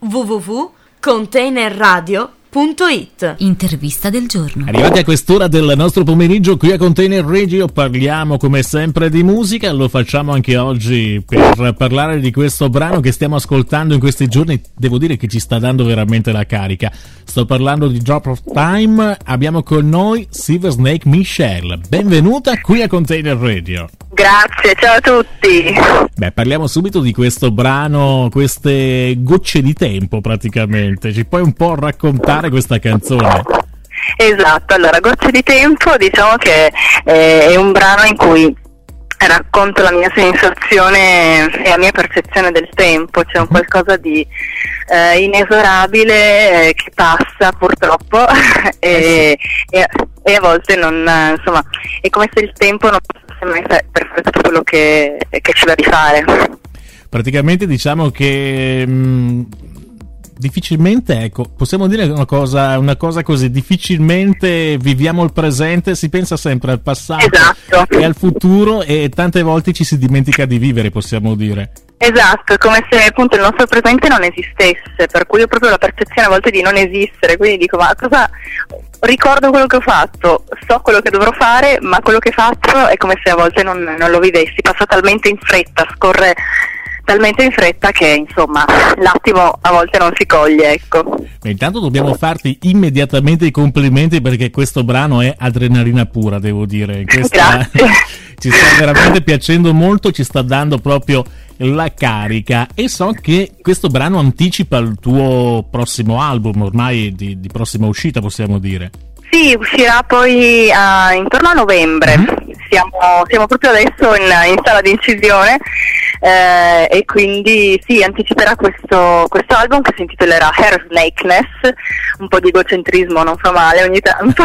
www.containerradio.it. Intervista del giorno. Arrivati a quest'ora del nostro pomeriggio qui a Container Radio parliamo come sempre di musica, lo facciamo anche oggi per parlare di questo brano che stiamo ascoltando in questi giorni. Devo dire che ci sta dando veramente la carica. Sto parlando di Drop of Time. Abbiamo con noi Silversnake Michelle. Benvenuta qui a Container Radio. Grazie, ciao a tutti. Beh, parliamo subito di questo brano, queste gocce di tempo praticamente. Ci puoi un po' raccontare questa canzone? Esatto, allora Gocce di tempo diciamo che è un brano in cui racconto la mia sensazione e la mia percezione del tempo. C'è un qualcosa di inesorabile che passa purtroppo e a volte non, insomma, è come se il tempo non passasse mai per fare tutto quello che ci va di fare. Praticamente diciamo che difficilmente, ecco, possiamo dire una cosa così, difficilmente viviamo il presente, si pensa sempre al passato, esatto, e al futuro, e tante volte ci si dimentica di vivere, possiamo dire. Esatto, è come se appunto il nostro presente non esistesse, per cui ho proprio la percezione a volte di non esistere, quindi dico ma cosa, ricordo quello che ho fatto, so quello che dovrò fare, ma quello che faccio è come se a volte non lo vivessi, passa talmente in fretta, scorre talmente in fretta che insomma l'attimo a volte non si coglie, ecco. Intanto dobbiamo farti immediatamente i complimenti perché questo brano è adrenalina pura, devo dire. Grazie. Ci sta veramente piacendo molto, ci sta dando proprio la carica, e so che questo brano anticipa il tuo prossimo album, ormai di prossima uscita, possiamo dire. Sì, uscirà poi intorno a novembre. Siamo proprio adesso in sala di incisione, e quindi sì, anticiperà questo album che si intitolerà Hair Snakeness. Un po' di egocentrismo non fa male ogni tanto.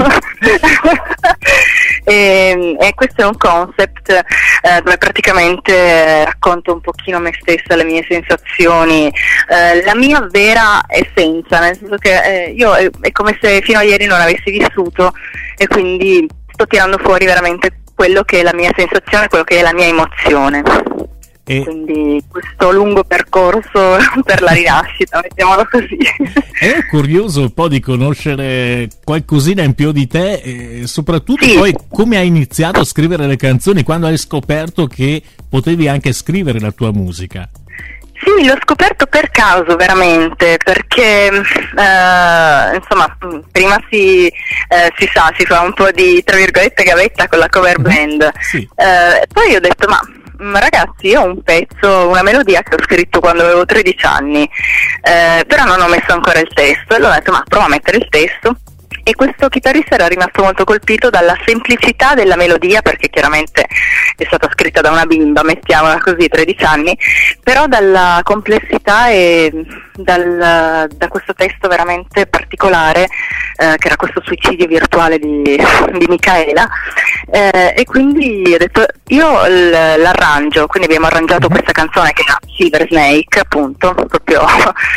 E questo è un concept dove praticamente racconto un pochino me stessa, le mie sensazioni, la mia vera essenza, nel senso che io è come se fino a ieri non avessi vissuto, e quindi sto tirando fuori veramente quello che è la mia sensazione, quello che è la mia emozione. Quindi questo lungo percorso per la rinascita, mettiamolo così. Ero curioso un po' di conoscere qualcosina in più di te, e soprattutto sì, poi come hai iniziato a scrivere le canzoni, quando hai scoperto che potevi anche scrivere la tua musica. Sì, l'ho scoperto per caso veramente, perché insomma prima si fa un po' di, tra virgolette, gavetta con la cover band, sì. Poi ho detto ma ragazzi, io ho un pezzo, una melodia che ho scritto quando avevo 13 anni, però non ho messo ancora il testo, e allora ho detto ma prova a mettere il testo. E questo chitarrista era rimasto molto colpito dalla semplicità della melodia, perché chiaramente è stata scritta da una bimba, mettiamola così, 13 anni, però dalla complessità e da questo testo veramente particolare, che era questo suicidio virtuale di Micaela, e quindi ho detto io l'arrangio, quindi abbiamo arrangiato questa canzone che era Silversnake, appunto, proprio,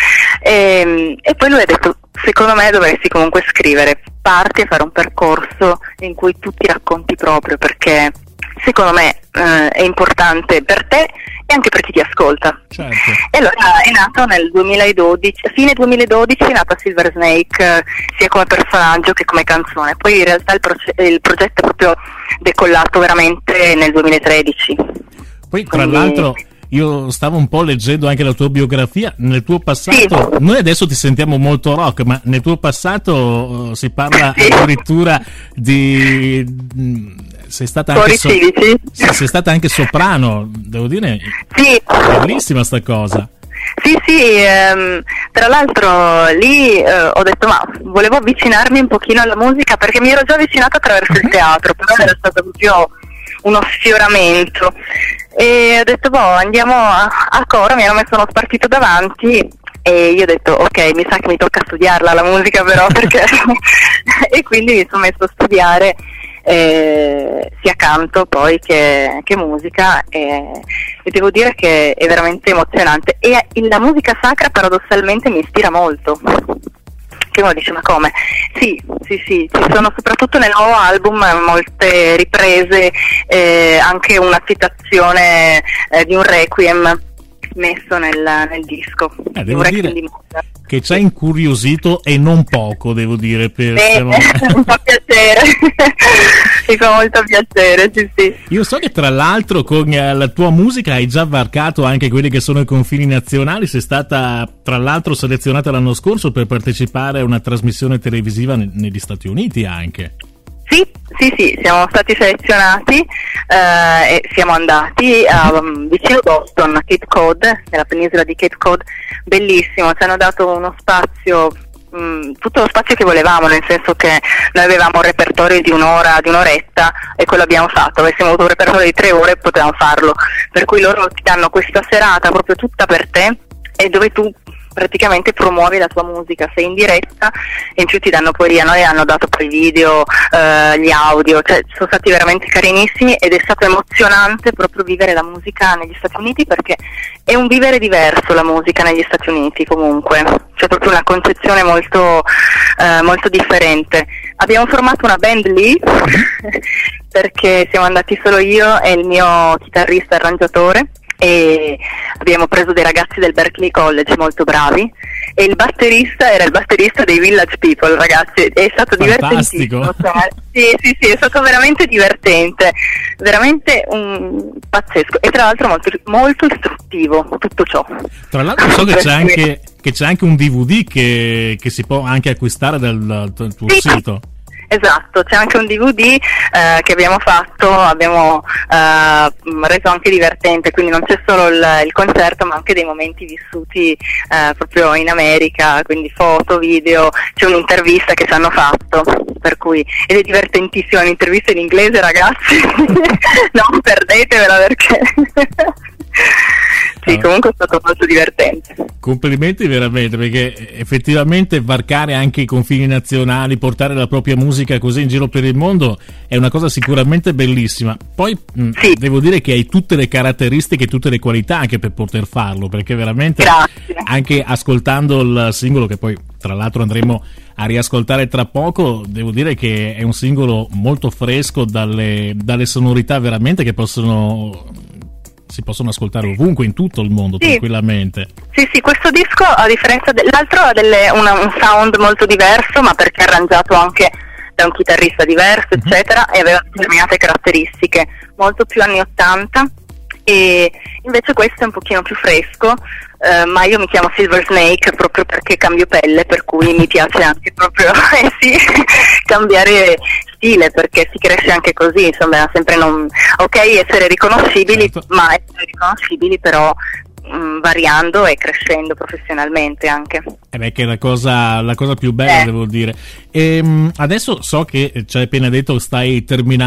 e poi lui ha detto secondo me dovresti comunque scrivere, parti a fare un percorso in cui tu ti racconti proprio, perché secondo me è importante per te e anche per chi ti ascolta. Certo. E allora è nato nel 2012, a fine 2012 è nata Silversnake, sia come personaggio che come canzone. Poi in realtà il progetto è proprio decollato veramente nel 2013. Poi tra l'altro io stavo un po' leggendo anche la tua biografia. Nel tuo passato, sì, noi adesso ti sentiamo molto rock, ma nel tuo passato si parla addirittura di sei stata anche sei stata anche soprano, devo dire. Sì, bellissima sta cosa. Sì, tra l'altro lì ho detto ma volevo avvicinarmi un pochino alla musica, perché mi ero già avvicinata attraverso il teatro, però era stato proprio uno sfioramento, e ho detto andiamo a coro, mi hanno messo uno spartito davanti e io ho detto ok, mi sa che mi tocca studiarla la musica però, perché e quindi mi sono messo a studiare sia canto poi che musica, e devo dire che è veramente emozionante, e la musica sacra paradossalmente mi ispira molto. Che uno dice ma come? Sì, ci sono soprattutto nel nuovo album molte riprese, anche una citazione di un requiem messo nel disco. Devo dire che ci ha incuriosito e non poco, devo dire. Mi fa piacere, mi fa molto piacere, sì. Io so che tra l'altro con la tua musica hai già varcato anche quelli che sono i confini nazionali, sei stata tra l'altro selezionata l'anno scorso per partecipare a una trasmissione televisiva negli Stati Uniti anche. Sì, siamo stati selezionati e siamo andati vicino Boston, a Cape Cod, nella penisola di Cape Cod, bellissimo, ci hanno dato uno spazio, tutto lo spazio che volevamo, nel senso che noi avevamo un repertorio di un'oretta e quello abbiamo fatto, avessimo avuto un repertorio di 3 ore potevamo farlo, per cui loro ti danno questa serata proprio tutta per te e dove tu praticamente promuovi la tua musica, sei in diretta e in più ti danno poi, a noi hanno dato poi i video, gli audio, cioè sono stati veramente carinissimi ed è stato emozionante proprio vivere la musica negli Stati Uniti, perché è un vivere diverso la musica negli Stati Uniti comunque, c'è proprio una concezione molto differente. Abbiamo formato una band lì perché siamo andati solo io e il mio chitarrista arrangiatore, e abbiamo preso dei ragazzi del Berklee College molto bravi e il batterista era il batterista dei Village People, ragazzi, è stato divertentissimo. Sì, è stato veramente divertente, veramente pazzesco e tra l'altro molto, molto istruttivo tutto ciò. Tra l'altro so che c'è anche un DVD che si può anche acquistare dal tuo sito. Esatto, c'è anche un DVD che abbiamo fatto, abbiamo reso anche divertente, quindi non c'è solo il concerto ma anche dei momenti vissuti proprio in America, quindi foto, video, c'è un'intervista che ci hanno fatto, per cui, ed è divertentissima, un'intervista in inglese, ragazzi, non perdetevela perché... Sì, comunque è stato molto divertente. Complimenti veramente, perché effettivamente varcare anche i confini nazionali, portare la propria musica così in giro per il mondo è una cosa sicuramente bellissima. Poi devo dire che hai tutte le caratteristiche, tutte le qualità anche per poter farlo, perché veramente anche ascoltando il singolo, che poi tra l'altro andremo a riascoltare tra poco, devo dire che è un singolo molto fresco, dalle sonorità veramente che si possono ascoltare ovunque in tutto il mondo, tranquillamente. Sì, questo disco a differenza dell'altro ha un sound molto diverso, ma perché è arrangiato anche da un chitarrista diverso, eccetera, e aveva determinate caratteristiche molto più anni 80, e invece questo è un pochino più fresco, ma io mi chiamo Silver Snake proprio perché cambio pelle, per cui mi piace anche proprio cambiare stile, perché si cresce anche così, insomma, sempre essere riconoscibili, ma essere riconoscibili però variando e crescendo professionalmente anche. Che è la cosa più bella, devo dire. Adesso so che ci hai appena detto state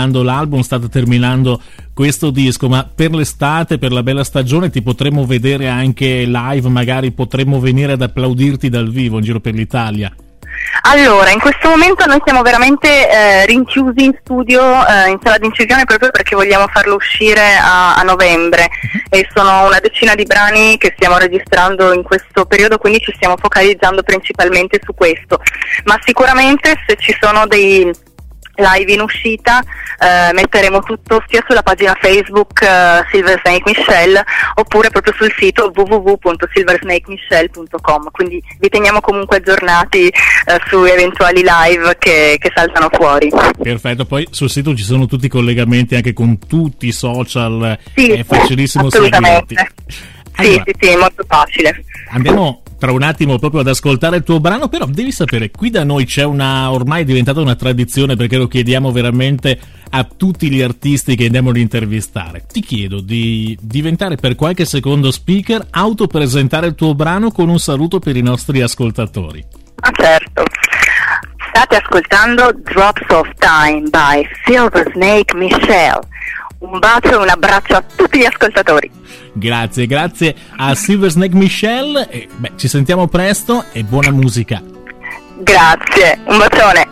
terminando questo disco, ma per l'estate, per la bella stagione, ti potremo vedere anche live, magari potremmo venire ad applaudirti dal vivo in giro per l'Italia. Allora, in questo momento noi siamo veramente rinchiusi in studio, in sala di incisione, proprio perché vogliamo farlo uscire a novembre, e sono una decina di brani che stiamo registrando in questo periodo, quindi ci stiamo focalizzando principalmente su questo, ma sicuramente se ci sono dei live in uscita metteremo tutto sia sulla pagina Facebook Silver Snake Michelle, oppure proprio sul sito www.silversnakemichelle.com, quindi vi teniamo comunque aggiornati su eventuali live che saltano fuori. Perfetto, poi sul sito ci sono tutti i collegamenti anche con tutti i social, è facilissimo seguirti. Allora, sì, è molto facile. Andiamo tra un attimo proprio ad ascoltare il tuo brano, però devi sapere, qui da noi c'è ormai è diventata una tradizione, perché lo chiediamo veramente a tutti gli artisti che andiamo ad intervistare. Ti chiedo di diventare per qualche secondo speaker, autopresentare il tuo brano con un saluto per i nostri ascoltatori. Certo. State ascoltando Drops of Time by Silver Snake Michelle. Un bacio e un abbraccio a tutti gli ascoltatori. Grazie a Silver Snake Michelle, e ci sentiamo presto e buona musica. Grazie, un bacione.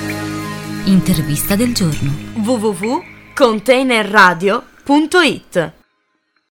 Intervista del giorno. www.containerradio.it